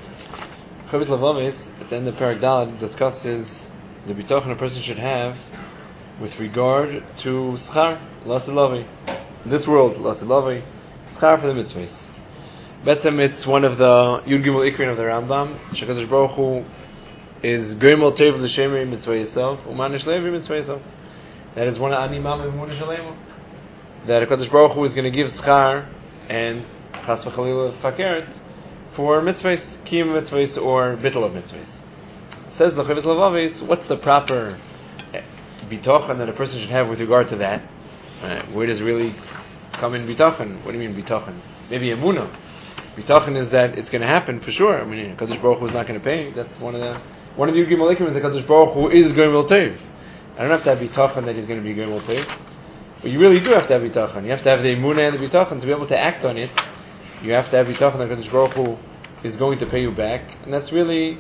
Chovos HaLevavos, at the end of Perek Daled, discusses the bitachon a person should have with regard to schar, lasilavi. In this world, lasilavi, schar for the mitzvahs. Betzem, it's one of the Yud Gimel Ikrin of the Rambam. Shekadosh Baruch Hu is Grimel Tev L'Shemri Mitzvah Yisov, Umanish Levi Mitzvah Yisov. That is one of Ani Mam Emunah Shalema. That Hakadosh Baruch Hu is going to give schar and Chas v'Chalila Fakeret for mitzvahs, Kiyum mitzvahs or Bittul of mitzvahs. Says the Chovos HaLevavos, what's the proper bitachon that a person should have with regard to that? Where does really come in bitachon? What do you mean bitachon? Maybe emunah. Bitachon is that it's going to happen for sure. I mean, Hakadosh Baruch Hu is not going to pay. That's one of the Yud Gimel Ikrim is that Hakadosh Baruch Hu is Gomel Tov. I don't have to have bitachon that he's going to be Gomel Tov, but you really do have to have bitachon. You have to have the emunah and the bitachon to be able to act on it. You have to have bitachon that Hakadosh Baruch Hu is going to pay you back, and that's really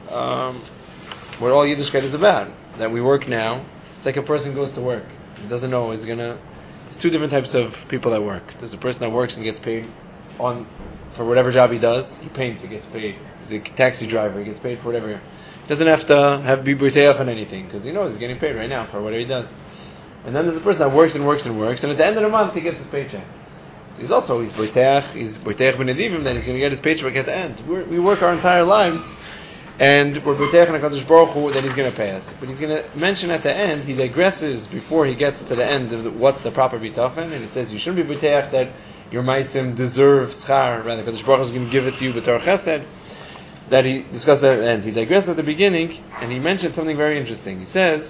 what all Yiddishkeit is about. That we work now. It's like a person goes to work. He doesn't know he's gonna. There's two different types of people that work. There's a person that works and gets paid for whatever job he does. He paints, he gets paid. He's a taxi driver, he gets paid for whatever. He doesn't have to be b'teach on anything because he knows he's getting paid right now for whatever he does. And then there's a person that works and works and works, and at the end of the month he gets his paycheck. He's b'teach b'nedivim that he's going to get his paycheck at the end. We work our entire lives, and we're b'teach on HaKadosh Baruch Hu that he's going to pay us. But he's going to mention at the end, he digresses before he gets to the end of what's the proper bitachon, and it says you shouldn't be b'teach that your ma'asim deserve schar, rather HaKadosh Baruch Hu is going to give it to you b'tor chesed. That he discussed at the end. He digressed at the beginning, and he mentioned something very interesting. He says,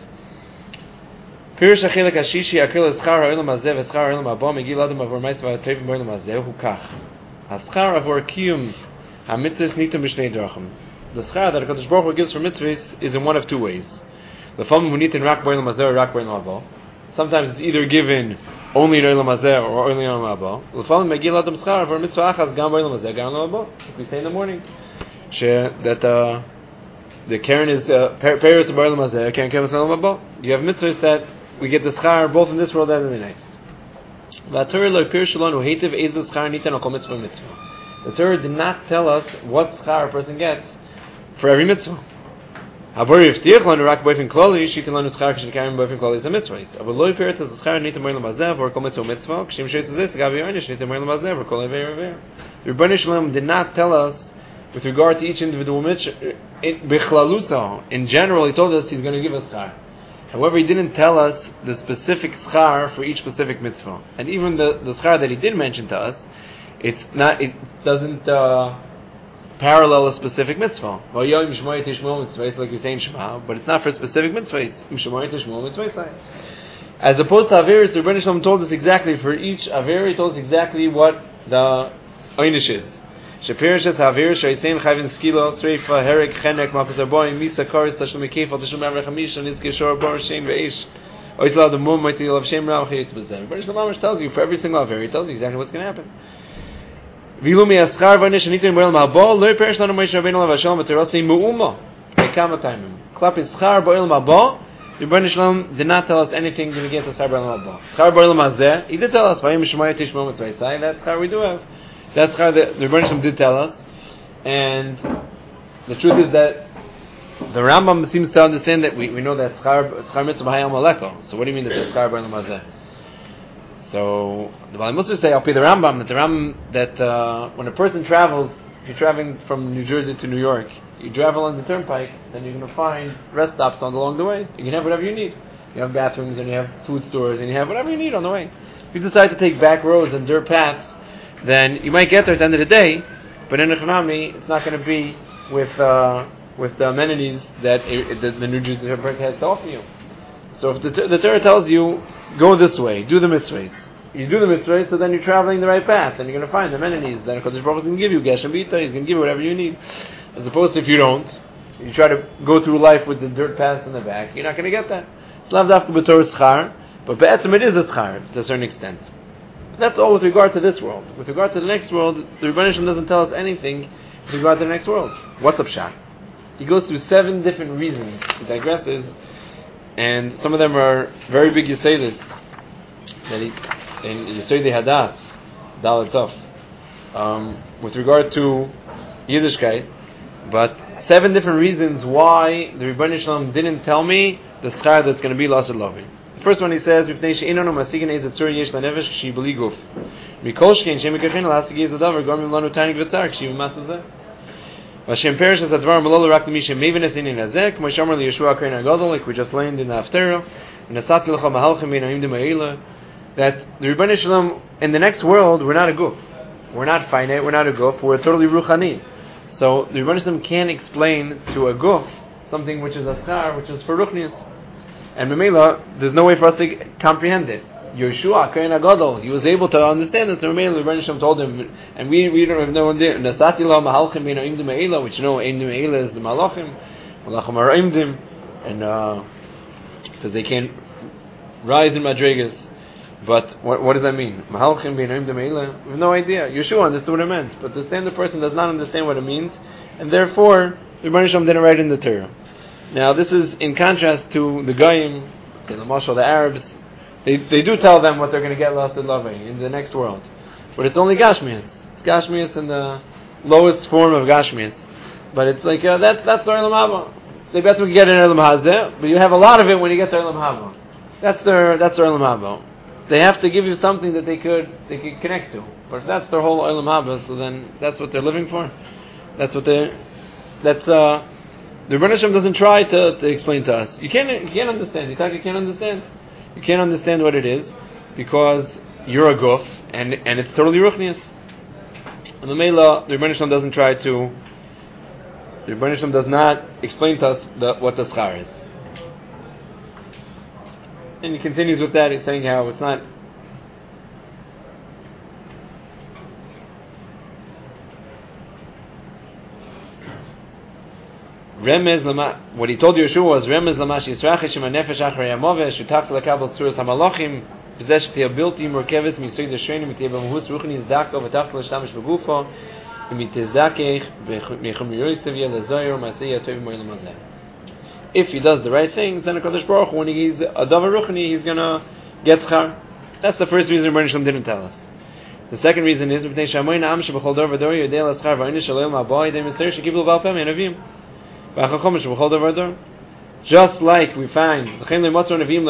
Pirush HaChelek HaShishi HaKil Eschar HaOlam HaZeh V'Eschar HaOlam HaBa Megil Adam Avor Ma'is V'Atevim B'Olam HaZeh Hu Kach HaSchar Avor Kiyum HaMitzvahs Nitum B'Shnei Drachim. The schar that HaKadosh Baruch Hu gives for mitzvahs is in one of two ways. L'falm Hu Nitin Rak B'Olam HaZeh or Rak B'Olam HaBa. Sometimes it's either given only in Olam HaZeh or only in Olam HaBa. L'falm Megil Adam Schar Avor Mitzvah Achaz Gam B'Olam HaZeh Gam B'Olam HaBa. We say in the morning that the Karen is Paris of B'Olam HaZeh, Karen Kevin Olam HaBa. You have mitzvahs that we get the schar both in this world and in the next. The Torah did not tell us what schar a person gets for every mitzvah. The Rebbeinu Shalom did not tell us with regard to each individual mitzvah. In general, he told us he's going to give us schar. However, he didn't tell us the specific schar for each specific mitzvah. And even the schar that he did mention to us, it doesn't parallel a specific mitzvah. Like you say in Shema, but it's not for specific mitzvahs. As opposed to Averis, the Rebbeinu Shalom told us exactly for each Aver, he told us exactly what the Einish is. Shapirashes Havir Shaitain Chavin Skilo Sreifa Herek Chenek Malchus Arboim Misa Karis Tashlum Kefal Tashlum Amrech Hamisha Nizke Shor Bar Shem Veish Oisla the Mum Mighty of Shem Ram Chayitz Bezer. But Shalom tells you for every single Havir, he tells you exactly what's going to happen. Vilumi Aschar Varnish Anitim B'Olam Haba Lo Perish Lanu Moshe Rabbeinu Alav Hashem V'Terasi Mu'uma Ekama Taimim Klap is Schar B'Olam Haba. The Rebbeinu Shalom did not tell us anything to get the Schar B'Olam Haba. Schar B'Olam Hazeh, he did tell us Vayim Shemaya Tishmo Mitzvah. That's Schar we do have. That's how the Rebbeinu Shalom did tell us, and the truth is that the Rambam seems to understand that we know that Schar Mitzvah Hayam Maleko. So what do you mean that it's Schar B'Olam Hazeh? So the Baalei Mussar say, I'll pay the Rambam that when a person travels, if you're traveling from New Jersey to New York, you travel on the turnpike, then you're going to find rest stops along the way. You can have whatever you need. You have bathrooms, and you have food stores, and you have whatever you need on the way. If you decide to take back roads and dirt paths, then you might get there at the end of the day, but in Echanami, it's not going to be with the amenities that the New Jersey Turnpike has to offer you. So if the Torah tells you, go this way, do the mitzvahs, you do the mitzvahs, so then you're traveling the right path, and you're going to find the amenities that HaKadosh Baruch Hu is going to give you, Geshem B'ita, He's going to give you whatever you need. As opposed to if you don't, you try to go through life with the dirt paths in the back, you're not going to get that. It's lav dafka b'Torah schar, but be'etzem it is a schar to a certain extent. That's all with regard to this world. With regard to the next world, the Rebbeinu Shalom doesn't tell us anything with regard to the next world. What's up, Shah? He goes through 7 different reasons. He digresses, and some of them are very big Yesodis. That in Yesodei Hadas, Dalet Tov, with regard to Yiddishkeit, But 7 different reasons why the Rebbeinu Shalom didn't tell me the schar that's going to be Lasud Lavi. The first one he says, "V'pnei she'inanu masikin ez etzur yesh lanefesh k'shi b'li guf. Mikol shkein shem mekachin lasigi ez adavar gormim lanu tainik v'tzar k'shi v'masazeh. V'shem perish as advar malolo rak l'mi shem meven es inin hazeh k'mo shamar li Yeshua Kohen HaGadol, like we just learned in the Haftarah, v'nasati l'cha mahalchim v'inayim d'ma'ila, that the Rebbeinu Shalom, in the next world, we're not a guf. We're not finite, we're not a guf, we're totally ruchani. So the Rebbeinu Shalom can't explain to a guf something which is a schar, which is for ruchnius. And Memela, there's no way for us to comprehend it. Yeshua, Kohen HaGadol, he was able to understand this. So Memela, the Rebbeinu Shalom told him, and we don't have no one there. Nasati la mahalchim b'inayim d'ma'ila, which Eim d'ma'ila is the malachim, malachim ha'ra'imdim, and because they can't rise in madrigas. But what does that mean? Mahalchim b'inayim d'ma'ila? We have no idea. Yeshua understood what it meant, but the standard person does not understand what it means, and therefore the Rebbeinu Shalom didn't write in the Torah. Now this is in contrast to the Goyim, the Mashal, the Arabs. They do tell them what they're going to get Lasud Lavi in the next world, but it's only Gashmias. It's Gashmias in the lowest form of Gashmias. But it's like that's the Olam Haba. They bet we can get in Olam Hazeh, but you have a lot of it when you get to Olam Haba. That's their Olam Haba. They have to give you something that they could connect to. But if that's their whole Olam Haba, so then that's what they're living for. The Rebbeinu Shalom doesn't try to explain to us. You can't understand. You can't understand. You can't understand what it is because you're a guf and it's totally ruchnius. And the Mela, the Rebbeinu Shalom doesn't try to. The Rebbeinu Shalom does not explain to us what the schar is. And he continues with that. He's saying how it's not. Remez lama. What he told Yeshua was Remez lama she'israchish im hanefesh achrei hamoveh shutach lekabel tzuras hamalachim b'zeh shetiyah bilti murkeves misoid hashreinim mitiyah b'mahus ruchni zdaka v'tach l'shtamish b'gufo v'mitizdakech b'chum yiroysev yeh lezoyer ma'aseh yatov mo'elam hazeh. If he does the right things, then HaKadosh Baruch Hu, when he's a davar ruchni, he's gonna get schar. That's the first reason Rebbeinu Shalom didn't tell us. The second reason is b'nei shamoyin am sheb'chol dor v'dor yodei l'schar v'aynish shalom haba yedei mitzir shekiblu b'al peh me'navim. Just like we find there's a lot of things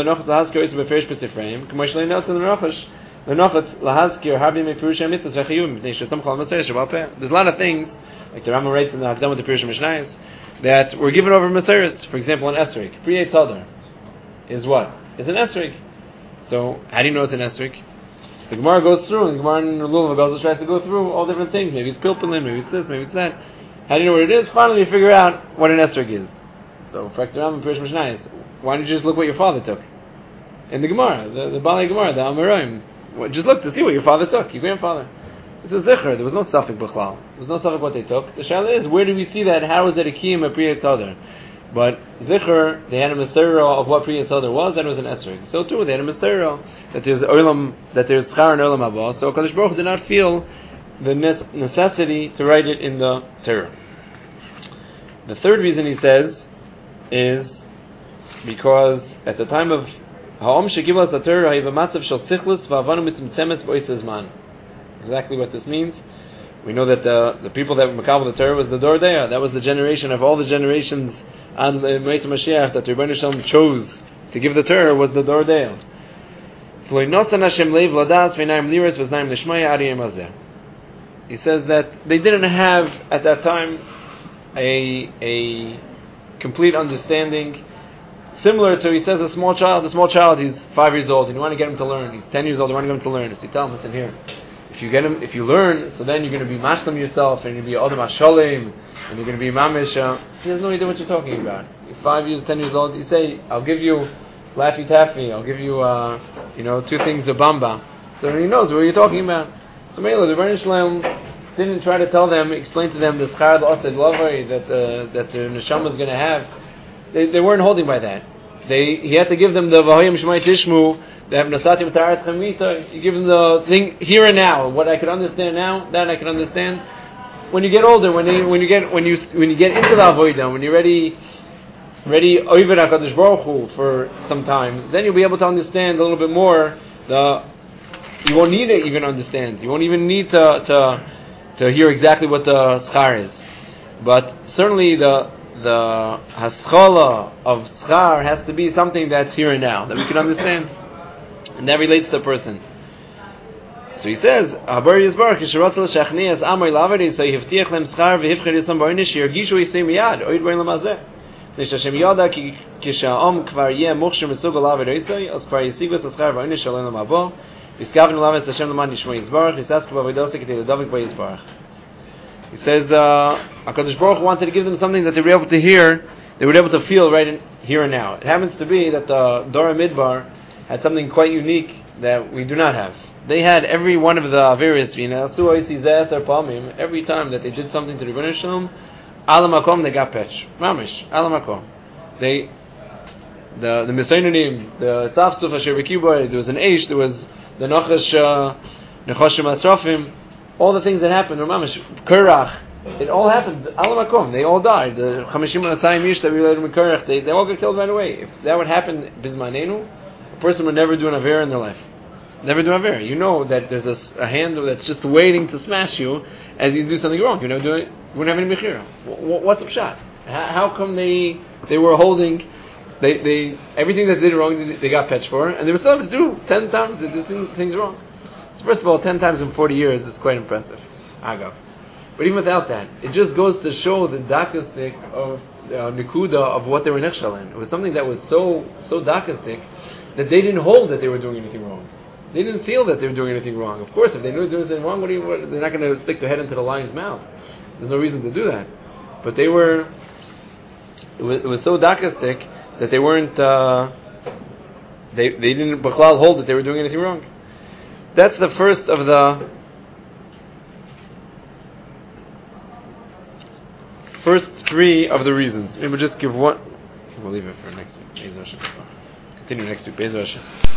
like the Rambam writes in the Hakdamah with the Pirush Mishnayos that we're given over Maseres. For example, an esrik Priyei Tzadar is what? Is an esrik. So how do you know it's an esrik? The Gemara goes through, and the Gemara in the Lulav tries to go through all different things. Maybe it's pilpulin, maybe it's this, maybe it's that. How do you know what it is? Finally, you figure out what an esrog is. So, for Ektaram and Pirish Mishnayos, why don't you just look what your father took? In the Gemara, the Balei Gemara, the Amoraim. Just look to see what your father took, your grandfather. It's a Zichar. There was no Safek B'chlal. There was no Safek what they took. The Shaila is, where do we see that? How is that a Kiyam a Priyat Tzadar? But Zichar, they had a Maserah of what Priyat Tzadar was, that was an esrog. So too, they had a Maserah that there's Olam, that there's Schar and Olam Haba. So Kadosh Baruch Hu did not feel the necessity to write it in the Torah. The third reason he says is because at the time of Ha'om Shekiblas HaTorah Ha'iv Matzav Shel Sichlus V'Avanu Mitzimtzemes B'Oisez Zman. Exactly what this means. We know that the people that were Makabel the Torah was the Dor Deah. That was the generation of all the generations on the Meitz Mashiach that the Rebbeinu Shalom chose to give the Torah was the Dor Deah. He says that they didn't have at that time a complete understanding, similar to, he says, a small child, he's 5 years old, and you want to get him to learn. He's 10 years old, you want to get him to learn. So you tell him, listen here, if you learn, so then you're going to be mashlam yourself, and you're going to be Odom HaSholem, and you're going to be mamish. He has no idea what you're talking about. You're 5 years, 10 years old, you say, I'll give you Laffy Taffy, I'll give you, 2 things of Bamba. So he knows what you're talking about. So Mela, the Rebbeinu Shalom didn't try to explain to them the schar l'asad lavai that the neshama is going to have. They weren't holding by that. He had to give them the v'hoyim shmai tishmu, the nasatim ta'aretz chamita. You give them the thing here and now. What I could understand now, that I can understand. When you get older, when you get into the avodah, when you're ready over HaKadosh Baruch Hu for some time, then you'll be able to understand a little bit more. You won't need to even understand. You won't even need to hear exactly what the schar is. But certainly the haschala of schar has to be something that's here and now, that we can understand. And that relates to the person. So he says, Habar Yisbarach, Yisharot L'Shachnias Amar Lavadi, so Yivtiach Lem Schar V'Hivcher Yisam Barinish, Yergishu Yisem Miyad, Oid Bain Lamazeh. Nishashem Yoda, Kisha'om Kvar Yeh Moksher Mesugal Lavadi Oisai, Os Kvar Yisigos L'Schar Barinish Shalom Lamavo, Yiskavin Lavet Hashem Laman Yishmo Yisbarach, Yisask Vavidosik Ete Ledovik Ba Yisbarach. He says, HaKadosh Baruch Hu wanted to give them something that they were able to hear, they were able to feel right in, here and now. It happens to be that the Dora Midbar had something quite unique that we do not have. They had every one of the various every time that they did something to the Rebbeinu Shalom, Ala Makom they got patch. Mamish, Ala Makom. The Mesoinim, the Safsuf Asher Bekiboy, there was an Eish, there was the Nochash Nechoshim Asrafim, all the things that happened, Mamish, Kurach, it all happened, Ala Makom, they all died. The Chamishim Asayim Yish that we learned in Kurach, they all got killed right away. If that would happen, Bizmanenu, a person would never do an Aver in their life. Never do Aver. You know that there's a hand that's just waiting to smash you as you do something wrong. You never do it. You wouldn't have any Mechira. What's the shot? How come they were holding they everything that they did wrong they got patched for, and they were still able to do 10 times they did things wrong. So first of all, 10 times in 40 years is quite impressive. Agav. But even without that, it just goes to show the dakastik of Nikuda of what they were nechshal in. It was something that was so dakastik that they didn't hold that they were doing anything wrong. They didn't feel that they were doing anything wrong. Of course, if they knew they were doing anything wrong, they're not going to stick their head into the lion's mouth. There's no reason to do that. But they were. It was so dakastik that they weren't. They didn't b'chlal hold that they were doing anything wrong. That's the first of the first three of the reasons. Maybe we'll just give one. We'll leave it for next week. Continue next week.